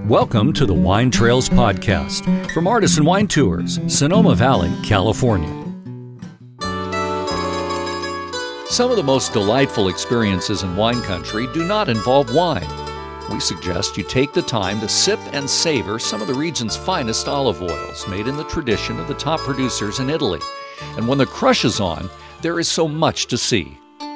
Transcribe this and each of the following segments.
Welcome to the Wine Trails Podcast from Artisan Wine Tours, Sonoma Valley, California. Some of the most delightful experiences in wine country do not involve wine. We suggest you take the time to sip and savor some of the region's finest olive oils made in the tradition of the top producers in Italy. And when the crush is on, there is so much to see.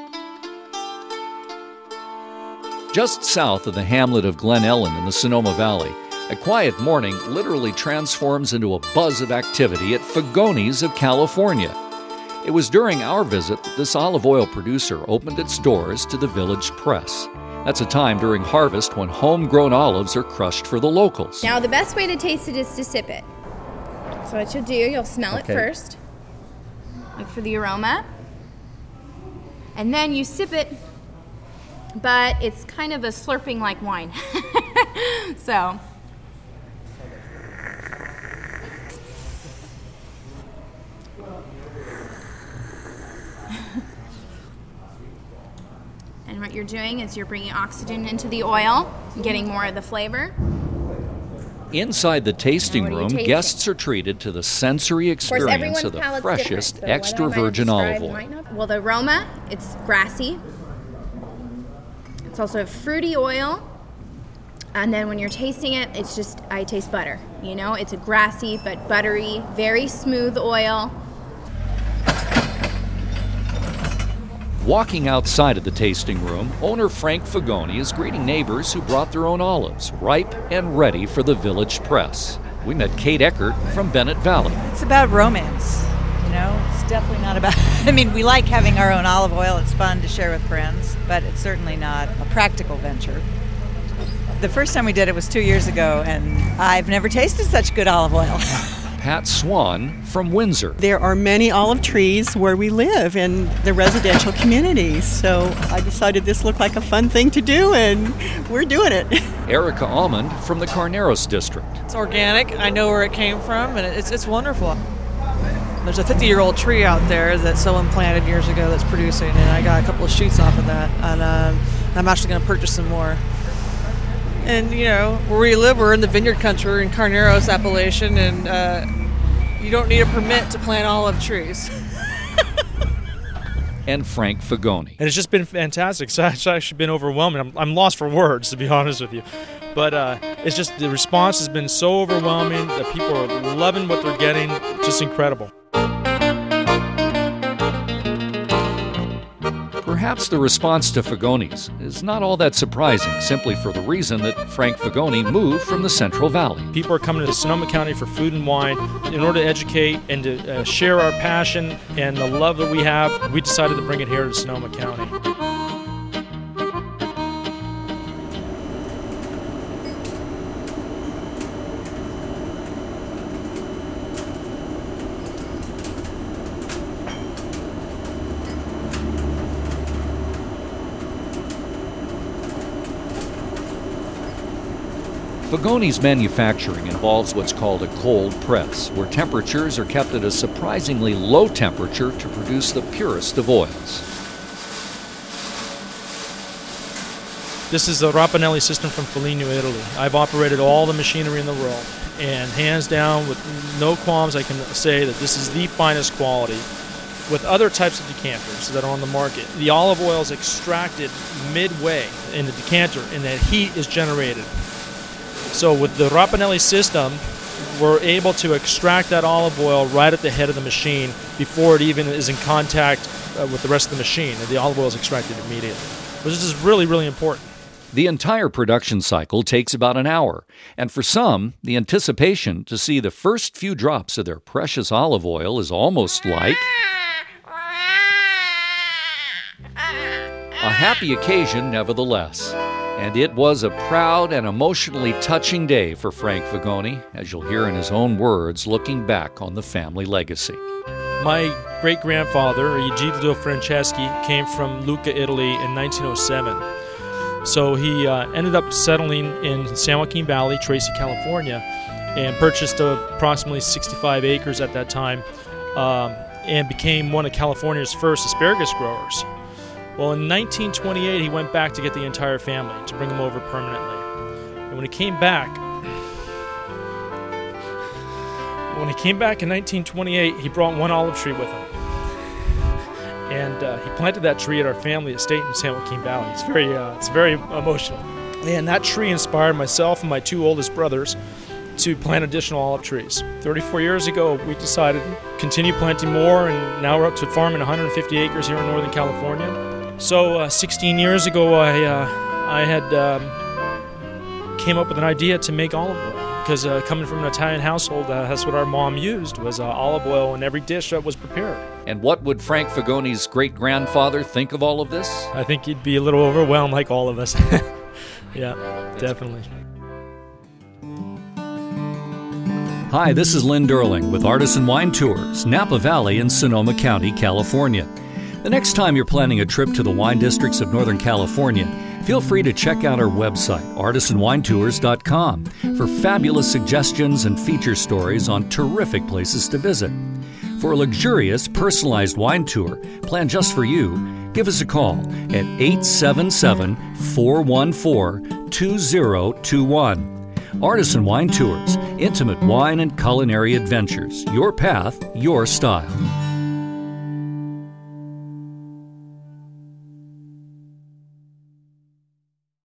Just south of the hamlet of Glen Ellen in the Sonoma Valley, a quiet morning literally transforms into a buzz of activity at Fagoni's of California. It was during our visit that this olive oil producer opened its doors to the village press. That's a time during harvest when homegrown olives are crushed for the locals. Now, the best way to taste it is to sip it. So what you'll do, you'll smell it first. Look for the aroma. And then you sip it, but it's kind of a slurping like wine. So. And what you're doing is you're bringing oxygen into the oil, getting more of the flavor. Inside the tasting room, guests are treated to the sensory experience of the freshest extra virgin olive oil. Well, the aroma, it's grassy. It's also a fruity oil. And then when you're tasting it, it's just, I taste butter. You know, it's a grassy but buttery, very smooth oil. Walking outside of the tasting room, owner Frank Fagoni is greeting neighbors who brought their own olives, ripe and ready for the village press. We met Kate Eckert from Bennett Valley. It's about romance, you know? It's definitely not about... I mean, we like having our own olive oil. It's fun to share with friends, but it's certainly not a practical venture. The first time we did it was 2 years ago, and I've never tasted such good olive oil. Pat Swan from Windsor. There are many olive trees where we live in the residential community, so I decided this looked like a fun thing to do, and we're doing it. Erica Almond from the Carneros district. It's organic. I know where it came from, and it's wonderful. There's a 50-year-old tree out there that someone planted years ago that's producing, and I got a couple of shoots off of that, and I'm actually going to purchase some more. And, you know, where we live, we're in the vineyard country in Carneros appellation, and you don't need a permit to plant olive trees. And Frank Fagoni. And it's just been fantastic. It's actually been overwhelming. I'm lost for words, to be honest with you. But it's just the response has been so overwhelming that people are loving what they're getting. Just incredible. Perhaps the response to Fagoni's is not all that surprising, simply for the reason that Frank Fagoni moved from the Central Valley. People are coming to Sonoma County for food and wine. In order to educate and to share our passion and the love that we have, we decided to bring it here to Sonoma County. Fagoni's manufacturing involves what's called a cold press, where temperatures are kept at a surprisingly low temperature to produce the purest of oils. This is the Rapanelli system from Foligno, Italy. I've operated all the machinery in the world, and hands down, with no qualms, I can say that this is the finest quality. With other types of decanters that are on the market, the olive oil is extracted midway in the decanter, and that heat is generated. So with the Rapanelli system, we're able to extract that olive oil right at the head of the machine before it even is in contact with the rest of the machine, and the olive oil is extracted immediately, which is really, really important. The entire production cycle takes about an hour, and for some, the anticipation to see the first few drops of their precious olive oil is almost like a happy occasion nevertheless. And it was a proud and emotionally touching day for Frank Fagoni, as you'll hear in his own words, looking back on the family legacy. My great-grandfather, Egidio Franceschi, came from Lucca, Italy in 1907. So he ended up settling in San Joaquin Valley, Tracy, California, and purchased approximately 65 acres at that time, and became one of California's first asparagus growers. Well, in 1928, he went back to get the entire family, to bring them over permanently. And when he came back, When he came back in 1928, he brought one olive tree with him. And he planted that tree at our family estate in San Joaquin Valley. It's very emotional. And that tree inspired myself and my two oldest brothers to plant additional olive trees. 34 years ago, we decided to continue planting more, and now we're up to farming 150 acres here in Northern California. So 16 years ago, I had came up with an idea to make olive oil. Because coming from an Italian household, that's what our mom used, was olive oil in every dish that was prepared. And what would Frank Fagoni's great-grandfather think of all of this? I think he'd be a little overwhelmed like all of us. Yeah, definitely. Hi, this is Lynn Durling with Artisan Wine Tours, Napa Valley in Sonoma County, California. The next time you're planning a trip to the wine districts of Northern California, feel free to check out our website, artisanwinetours.com, for fabulous suggestions and feature stories on terrific places to visit. For a luxurious, personalized wine tour planned just for you, give us a call at 877-414-2021. Artisan Wine Tours, intimate wine and culinary adventures. Your path, your style.